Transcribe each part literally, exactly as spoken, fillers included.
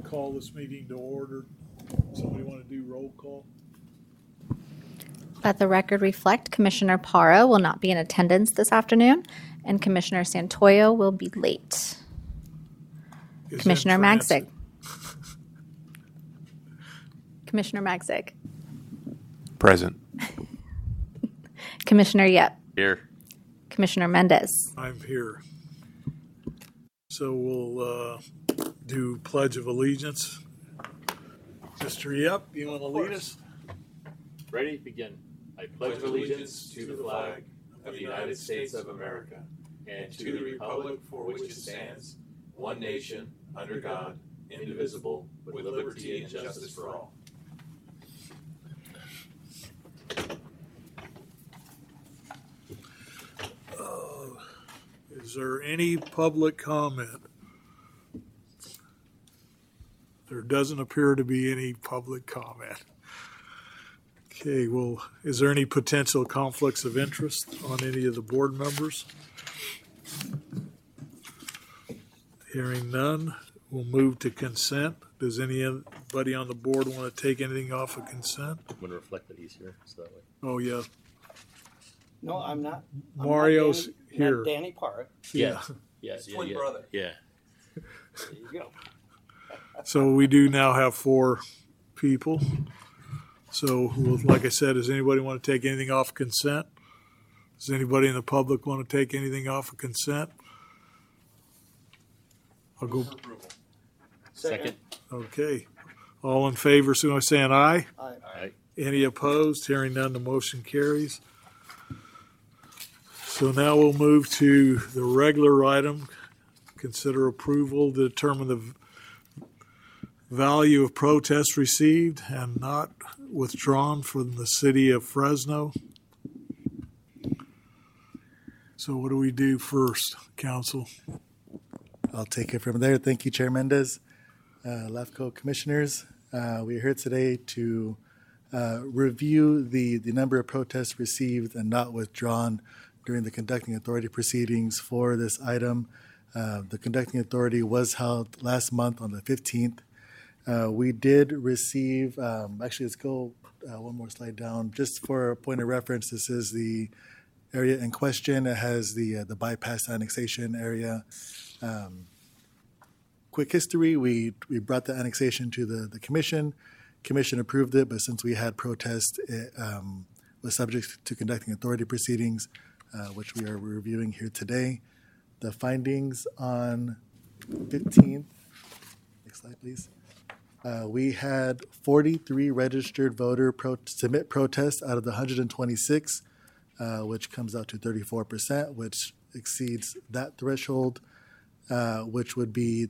call this meeting to order. Somebody want to do roll call? Let the record reflect Commissioner Parra will not be in attendance this afternoon, and Commissioner Santoyo will be late. Is Commissioner in transit. Magzig. Commissioner Magzig. Present. Commissioner Yep. Here. Commissioner Mendez. I'm here. So we'll uh, do Pledge of Allegiance. Mister Yep, you want to lead us? Ready? Begin. I pledge allegiance to the flag of the United States of America and to the republic for which it stands, one nation, under God, indivisible, with liberty and justice for all. Uh, is there any public comment? There doesn't appear to be any public comment. Okay, well, is there any potential conflicts of interest on any of the board members? Hearing none, we'll move to consent. Does anybody on the board want to take anything off of consent? I'm going to reflect that he's here, so that way. Oh, yeah. No, I'm not. I'm Mario's not Danny, here. Not Danny Parra. Yeah. Yeah, His yeah, twin yeah. brother. Yeah. There you go. So we do now have four people. So, well, like I said, does anybody want to take anything off consent? Does anybody in the public want to take anything off of consent? I'll go. Second. Okay. All in favor, so I'm saying aye. Aye. Aye. Any opposed? Hearing none, the motion carries. So now we'll move to the regular item. Consider approval to determine the v- value of protests received and not withdrawn from the city of Fresno. So what do we do first, council? I'll take it from there. Thank you, Chair Mendez. Uh, LAFCO commissioners, uh, we are here today to uh, review the, the number of protests received and not withdrawn during the conducting authority proceedings for this item. Uh, the conducting authority was held last month on the fifteenth. Uh, we did receive, um, actually, let's go uh, one more slide down. Just for a point of reference, this is the area in question. It has the uh, the bypass annexation area. Um, quick history, we we brought the annexation to the, the commission. Commission approved it, but since we had protest, it um, was subject to conducting authority proceedings, uh, which we are reviewing here today. The findings on fifteenth, next slide, please. Uh, we had forty-three registered voter pro- submit protests out of the one hundred twenty-six, uh, which comes out to thirty-four percent, which exceeds that threshold, uh, which would be,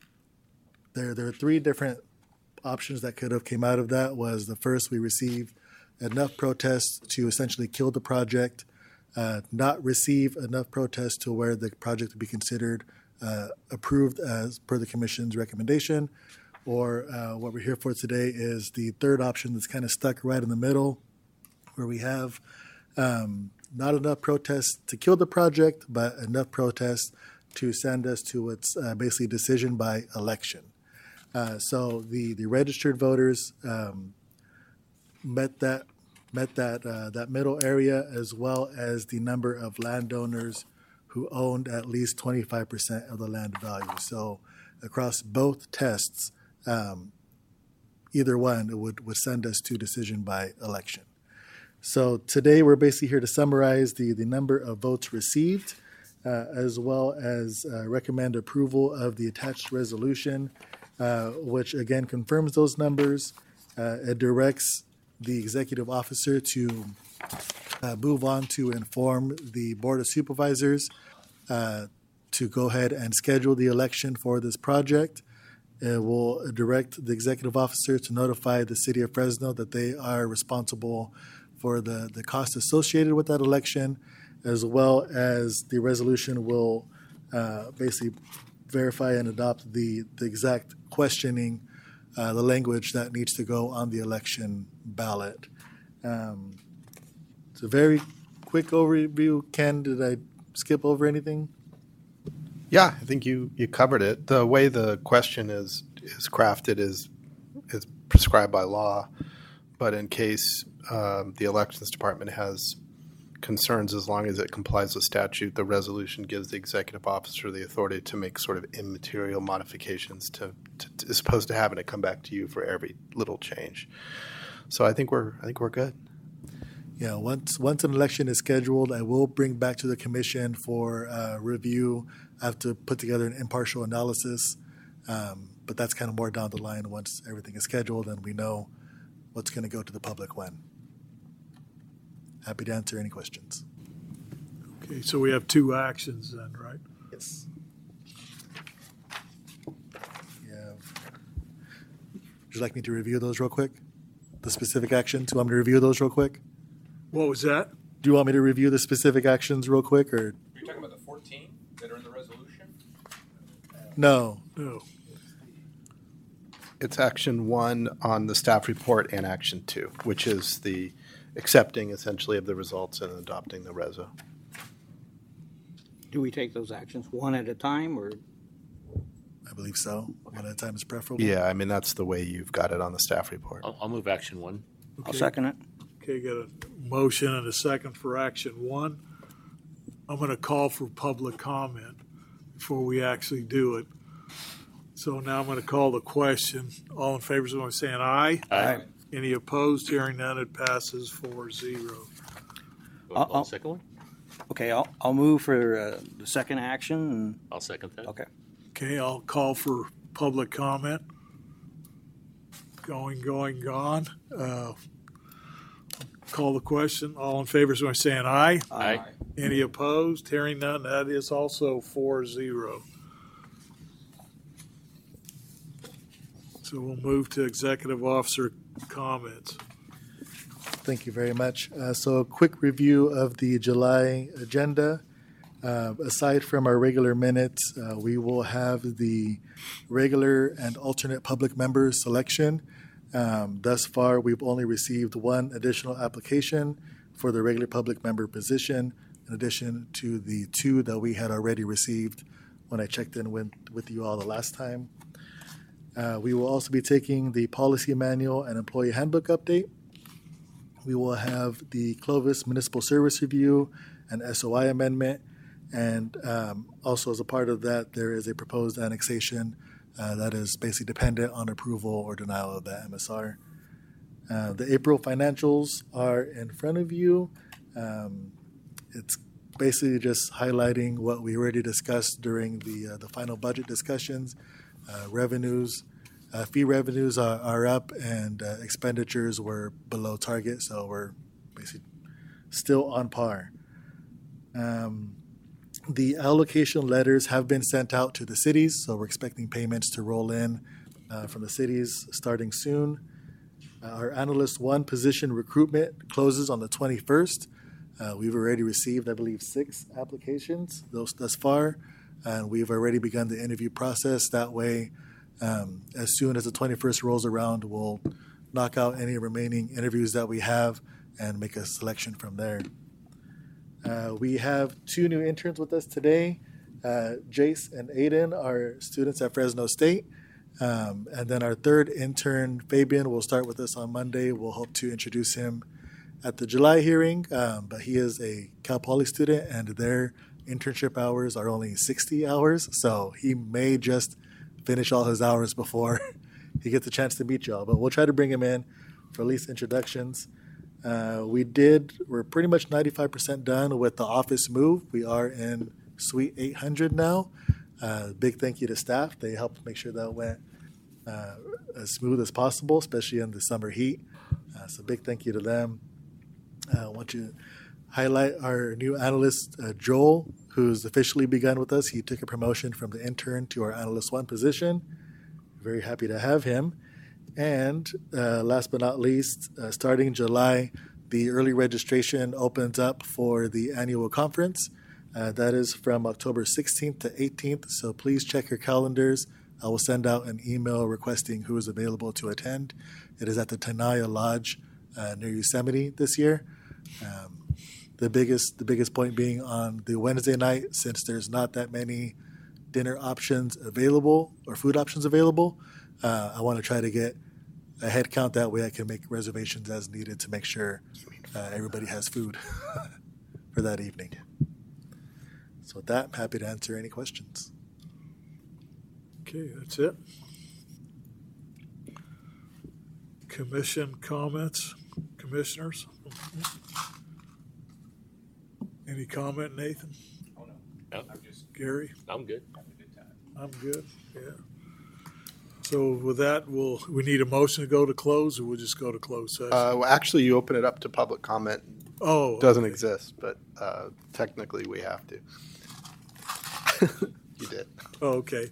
there, there are three different options that could have came out of that. Was the first, we received enough protests to essentially kill the project, uh, not receive enough protests to where the project would be considered uh, approved as per the commission's recommendation. Or uh, what we're here for today is the third option that's kind of stuck right in the middle, where we have um, not enough protests to kill the project, but enough protests to send us to what's uh, basically decision by election. Uh, so the, the registered voters um, met that met that uh, that middle area, as well as the number of landowners who owned at least twenty-five percent of the land value. So across both tests, Um, either one would, would send us to decision by election. So today we're basically here to summarize the, the number of votes received, uh, as well as uh, recommend approval of the attached resolution, uh, which again confirms those numbers. Uh, it directs the executive officer to uh, move on to inform the Board of Supervisors uh, to go ahead and schedule the election for this project. It will direct the executive officer to notify the city of Fresno that they are responsible for the, the cost associated with that election, as well as the resolution will uh, basically verify and adopt the, the exact questioning, uh, the language that needs to go on the election ballot. Um, it's a very quick overview. Ken, did I skip over anything? Yeah, I think you, you covered it. The way the question is is crafted is is prescribed by law. But in case um, the elections department has concerns, as long as it complies with statute, the resolution gives the executive officer the authority to make sort of immaterial modifications to, to, to as opposed to having it come back to you for every little change. So I think we're I think we're good. Yeah, once once an election is scheduled, I will bring back to the commission for uh, review. I have to put together an impartial analysis, um, but that's kind of more down the line once everything is scheduled and we know what's going to go to the public when. Happy to answer any questions. Okay, so we have two actions then, right? Yes. Yeah. Would you like me to review those real quick? The specific actions? Do you want me to review those real quick? What was that? Do you want me to review the specific actions real quick, or Are you talking about the fourteen that are in the resolution? no? No. It's action one on the staff report and action two, which is the accepting essentially of the results and adopting the reso. Do we take those actions one at a time, or I believe so. One at a time is preferable. Yeah, I mean, that's the way you've got it on the staff report. I'll, I'll move action one. I'll second it? Okay, got a motion and a second for action one. I'm going to call for public comment before we actually do it. So now I'm going to call the question. All in favor, someone saying aye. Aye. Any opposed? Hearing none, it passes four zero. Want I'll- the second one? Okay, I'll, I'll move for uh, the second action. And, I'll second that. okay. Okay, I'll call for public comment. Going, going, gone. Uh, Call the question. All in favor, someone saying aye. Aye. Any opposed? Hearing none, that is also four zero. So we'll move to executive officer comments. Thank you very much. Uh, so a quick review of the July agenda. Uh, aside from our regular minutes, uh, we will have the regular and alternate public member selection. Um, thus far, we've only received one additional application for the regular public member position, in addition to the two that we had already received when I checked in with, with you all the last time. Uh, we will also be taking the policy manual and employee handbook update. We will have the Clovis Municipal Service Review and S O I amendment. And um, also as a part of that, there is a proposed annexation uh, that is basically dependent on approval or denial of that M S R. Uh, the April financials are in front of you. Um, it's basically just highlighting what we already discussed during the uh, the final budget discussions. Uh, revenues, uh, fee revenues are, are up, and uh, expenditures were below target, so we're basically still on par. Um, the allocation letters have been sent out to the cities, so we're expecting payments to roll in uh, from the cities starting soon. Uh, our analyst one position recruitment closes on the twenty-first. Uh, we've already received, I believe, six applications those thus far, and we've already begun the interview process. That way, um, as soon as the twenty-first rolls around, we'll knock out any remaining interviews that we have and make a selection from there. Uh, we have two new interns with us today. Uh, Jace and Aiden are students at Fresno State. Um, and then our third intern, Fabian, will start with us on Monday. We'll hope to introduce him at the July hearing, um, but he is a Cal Poly student, and their internship hours are only sixty hours, so he may just finish all his hours before he gets a chance to meet y'all. But we'll try to bring him in for at least introductions. Uh, we did, we're pretty much ninety-five percent done with the office move. We are in Suite eight hundred now. Uh, big thank you to staff. They helped make sure that went uh, as smooth as possible, especially in the summer heat. Uh, so big thank you to them. Uh, I want to highlight our new analyst, uh, Joel, who's officially begun with us. He took a promotion from the intern to our analyst one position. Very happy to have him. And uh, last but not least, uh, starting July, the early registration opens up for the annual conference. Uh, that is from October sixteenth to eighteenth, so please check your calendars. I will send out an email requesting who is available to attend. It is at the Tenaya Lodge uh, near Yosemite this year. Um, the biggest the biggest point being on the Wednesday night, since there's not that many dinner options available or food options available, uh, I want to try to get a head count. That way I can make reservations as needed to make sure uh, everybody has food for that evening. So with that, I'm happy to answer any questions. Okay, that's it. Commission comments, commissioners? Any comment, Nathan? Oh, no. No. I'm just Gary? I'm good. having a good time. I'm good, yeah. So with that, we'll, we need a motion to go to close, or we'll just go to closed session? Uh, well, actually, you open it up to public comment. Oh. It doesn't okay. exist, but uh, technically we have to. You did. Oh, okay.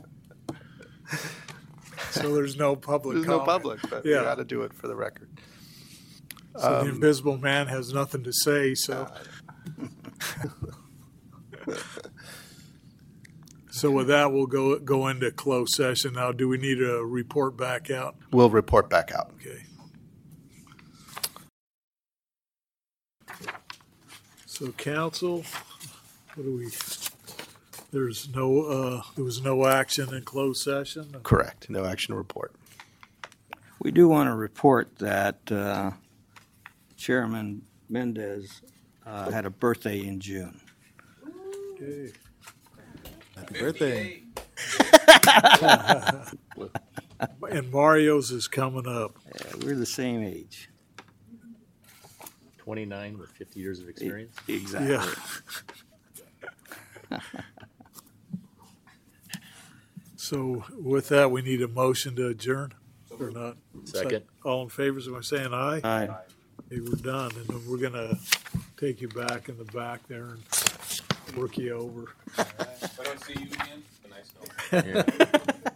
So there's no public There's comment. no public, but we Yeah. got to do it for the record. So the Um, invisible man has nothing to say, so. So with that, we'll go, go into closed session. Now, do we need a report back out? We'll report back out. Okay. So council, what do we, there's no, uh, there was no action in closed session? Correct. No action report. We do want to report that uh, Chairman Mendez uh, had a birthday in June. Okay. Happy birthday. And Mario's is coming up. Yeah, we're the same age. twenty-nine with fifty years of experience. Exactly. Yeah. So with that, we need a motion to adjourn or not? Second. All in favor, am I saying aye? Aye. Okay, we're done, and then we're gonna take you back in the back there and work you over. All right. If I don't see you again, it's a nice note. Yeah.